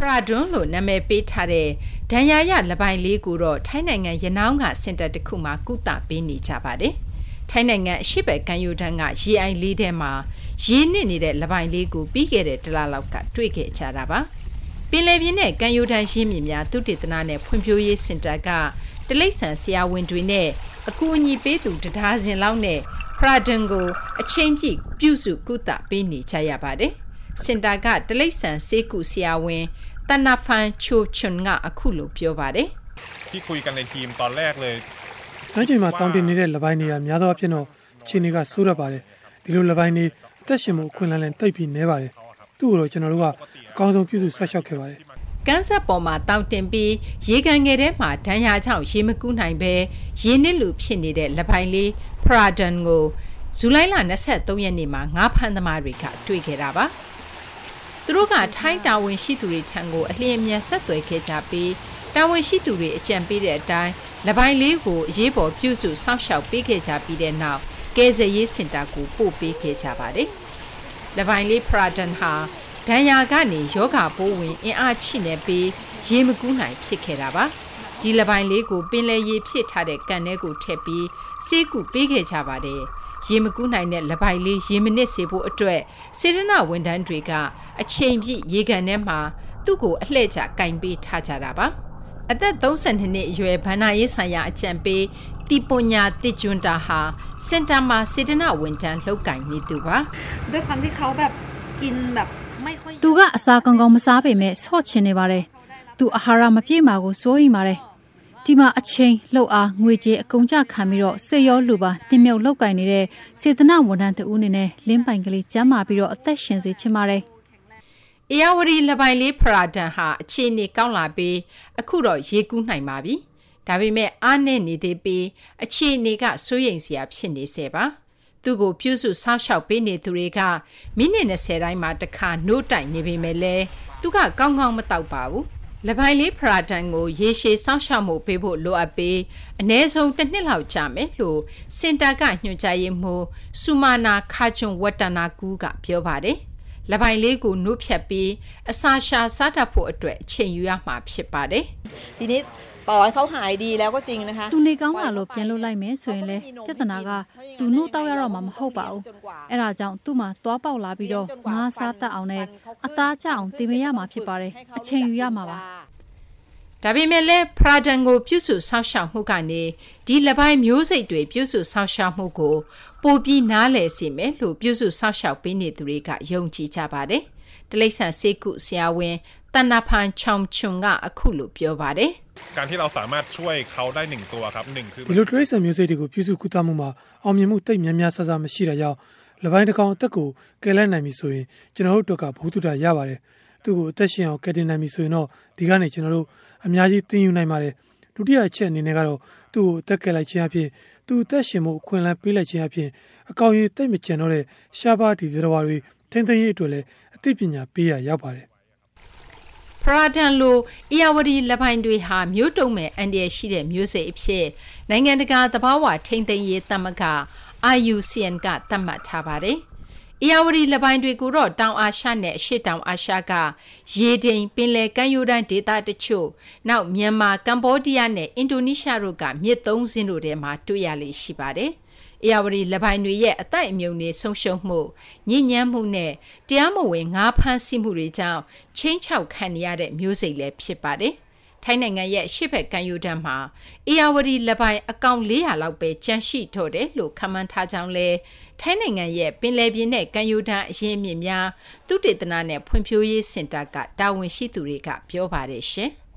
Pradon လို့နာမည်ပေးထားတဲ့ဒဏ်ရာရလပိုင်းလေးကိုတော့ထိုင်းနိုင်ငံရနောင်းကစင်တာတစ်ခုမှာကုသပေးနေကြပါတယ်။ထိုင်းနိုင်ငံအရှိဘက်ကံယူတန်းကရေအိုင်လေးထဲမှာရေနစ်နေတဲ့လပိုင်းလေးကိုပြီးခဲ့တဲ့တလလောက်ကတွေ့ခဲ့ကြတာပါ။ပင်လယ်ပြင်နဲ့ကံယူတန်းရင်းမြစ်များသုတေသနနဲ့ဖွံ့ဖြိုးရေးစင်တာကတလိပ်ဆန်ဆရာဝန်တွေနဲ့အကူအညီပေးသူတရားစင်လောက်နဲ့ Pradon ကိုအချိန်ပြည့်ပြုစုကုသပေးနေကြရပါတယ်။စင်တာကတလိပ်ဆန်ဆေးကုဆရာဝန်တနဖန်ချိုချွန်ကအခုလိုပြောပါတယ်ที่คุยกันในทีมตอนแรกเลยတိုင်းချိန်မှာတောင်းတင်နေတဲ့လပိုင်းတွေကများသောအားဖြင့်တော့ခြေနေကဆိုးရပါတယ်ဒီလိုလပိုင်းတွေအသက်ရှင်မှုအခွင့်အလမ်းလည်းတိတ်ပြီးနေပါတယ်သူ့ကိုတော့ကျွန်တော်တို့ကအကောင်းဆုံးပြုစုဆွတ်လျှောက်ခဲ့ပါတယ်ကန်းဆက်ပေါ်မှာတောင်းတင်ပြီးရေကန်ငယ်ထဲမှာဒဏ်ရာကြောင့်ရေမကူးနိုင်ပဲရေနစ်လူဖြစ်နေတဲ့လပိုင်းလေး Pradon ကိုဇူလိုင်လ23ရက်နေ့မှာငါးဖမ်းသမားတွေကတွေ့ခဲ့တာပါသူတို့ကထိုင်းတာဝန်ရှိသူတွေထံကိုအလျင်အမြန်ဆက်သွယ်ခဲ့ကြပြီးတာဝန်ရှိသူတွေအကြံပေးတဲ့အတိုင်းလပိုင်းလေးကိုအရေးပေါ်ပြုစုစောင့်ရှောက်ပေးခဲ့ကြပြီးတဲ့နောက်ကယ်ဆယ်ရေးစင်တာကိုပို့ပေးခဲ့ကြပါတယ်။လပိုင်းလေး Pradon ဟာဒဏ်ရာကနေယောဂပိုးဝင်အင်အားချိနေပြီးရေမကူးနိုင်ဖြစ်ခဲ့တာပါ။ဒီလပိုင်းလေးကိုပင်လယ်ရေဖြစ်ထားတဲ့ကန်ထဲကိုထည့်ပြီးဆေးကုပေးခဲ့ကြပါတယ်။ရေမကူးနိုင်တဲ့လပိုင်းလေးရေမနစ်စေဖို့အတွက်စေတနာဝန်ထမ်းတွေကအချိန်ပြည့်ရေကန်ထဲမှာသူ့ကိုအလှည့်ကျကင်ပေးထားကြတာပါအသက်32နှစ်အရွယ်ဗန္နာရေးဆိုင်ရာအကြံပေးတီပွန်ညာတစ်ကျွန်းတာဟာစင်တာမှာစေတနာဝန်ထမ်းလှုပ်ကင်နေသူပါด้วยความที่เขาแบบกินแบบไม่ค่อยသူကအစာကောင်းကောင်းမစားပေမဲ့ဆော့ချင်နေပါတယ်သူအာဟာရမပြည့်မှာကိုစိုးရိမ်ပါတယ်ဒီမှာအချိန်လှုပ်အားငွေကြေးအကုန်ကြခံပြီးတော့စေရောလူပါတင်မြုပ်လောက်ကင်နေတဲ့စေတနာဝန်ထမ်းတူအနေနဲ့လင်းပိုင်ကလေးကျမ်းမာပြီးတော့အသက်ရှင်စေချင်ပါတယ်။အေယာဝတီလပိုင်းလေး Pradon ဟာအခြေအနေကောင်းလာပြီးအခုတော့ရေကူးနိုင်ပါပြီ။ဒါပေမဲ့အားနည်းနေသေးပြီးအခြေအနေကစိုးရိမ်စရာဖြစ်နေစေပါ။သူ့ကိုပြုစုစောင့်ရှောက်ပေးနေသူတွေကမိနစ်20တိုင်းမှာတစ်ခါနှိုးတိုက်နေပေမဲ့လည်းသူကကောင်းကောင်းမတောက်ပါဘူး။လပိုင်းလေး Pradon ကိုရေရှည်စောင့်ရှောက်မှုပေးဖို့လိုအပ်ပြီးအနည်းဆုံးတစ်နှစ်လောက်ကြာမယ်လို့စင်တာကညွှန်ကြားရေးမှူးဆူမာနာခါချွန်ဝတ္တနာကူကပြောပါတယ်။လပိုင်းလေးကိုနှုတ်ဖြတ်ပြီးအစာရှာစားတတ်ဖို့အတွက်အချိန်ယူရမှာဖြစ်ပါတယ်။ဒီနေ့ปล่อยเขาหายดีแล้วก็จริงนะคะသူနေကောင်းလာလို့ပြန်လွတ်လိုက်မယ်ဆိုရင်လေပြဿနာကသူနှုတ်တောက်ရတော့မှမဟုတ်ပါဘူးအဲ့ဒါကြောင့်သူ့မှာသွားပေါက်လာပြီးတော့ငါးစားတတ်အောင်နဲ့အသားကျအောင်တင်ပေးရမှာဖြစ်ပါတယ်အချိန်ယူရမှာပါဒါပေမဲ့လည်း Pradon ကိုပြုစုစောင့်ရှောက်မှုကနေဒီလပိုင်းမျိုးစိတ်တွေပြုစုစောင့်ရှောက်မှုကိုပိုပြီးနားလည်စေမယ်လို့ပြုစုစောင့်ရှောက်ပေးနေသူတွေကယုံကြည်ကြပါတယ်တလိပ်ဆန်စေကုဆရာဝန်တနဖန်ချောင်ချွန်ကအခုလိုပြောပါတယ်การที่เราสามารถช่วยเขาได้1ตัวครับ1คือဒီလိုတရိတ်ဆန်မျိုးစိတ်တွေကိုပြုစုကုသမှုမှာအောင်မြင်မှုတိတ်များများဆဆမရှိတာကြောင့်လပိုင်းတစ်ကောင်အသက်ကိုကယ်လိုက်နိုင်ပြီဆိုရင်ကျွန်တော်တို့ကဘုသူတာရပါတယ်သူ့ကိုအသက်ရှင်အောင်ကယ်တင်နိုင်ပြီဆိုရင်တော့ဒီကနေကျွန်တော်တို့အများကြီးသင်ယူနိုင်ပါတယ်ဒုတိယအချက်အနေနဲ့ကတော့သူ့ကိုအသက်ကယ်လိုက်ခြင်းအပြင်သူအသက်ရှင်မှုအခွင့်အလမ်းပေးလိုက်ခြင်းအပြင်အကောင်ကြီးတိတ်မကျန်တော့တဲ့ရှားပါးဒီသရဝါတွေထိမ့်သိမ်းရေးအတွက်လည်းအသိပညာပေးရရောက်ပါတယ် Pradon လိုအေယာဝတီလပိုင်းတွေဟာမျိုးတုံးမဲ့အန်ဒီရရှိတဲ့မျိုးစိတ်အဖြစ်နိုင်ငံတကာသဘာဝထိန်းသိမ်းရေးသမဂ္ဂ IUCN ကသတ်မှတ်ထားပါတယ်။အေယာဝတီလပိုင်းတွေကိုတော့တောင်အာရှနဲ့အရှေ့တောင်အာရှကရေတိမ်ပင်လယ်ကမ်းရိုးတန်းဒေသတချို့နောက်မြန်မာကမ္ဘောဒီးယားနဲ့အင်ဒိုနီးရှားတို့ကမြစ်သုံးစင်းတို့ထဲမှာတွေ့ရလေရှိပါတယ်။အေယာဝတီလပိုင်းတွေရဲ့အသက်အမြုံတွေဆုံးရှုံးမှုညဉ့်ညမ်းမှုနဲ့တရားမဝင်ငါးဖမ်းဆီးမှုတွေကြောင့်ချင်းချောက်ခံရတဲ့မျိုးစိတ်လည်းဖြစ်ပါတယ်။ထိုင်းနိုင်ငံရဲ့ရှေ့ဘက်ကမ်းရိုးတန်းမှာအေယာဝတီလပိုင်းအကောင်400လောက်ပဲကျန်ရှိတော့တယ်လို့ခန့်မှန်းထားကြောင်းလဲထိုင်းနိုင်ငံရဲ့ပင်လယ်ပြင်နဲ့ကမ်းရိုးတန်းအရင်းအမြစ်များသုတေသနနဲ့ဖွံ့ဖြိုးရေးစင်တာကတာဝန်ရှိသူတွေကပြောပါတယ်ရှင်။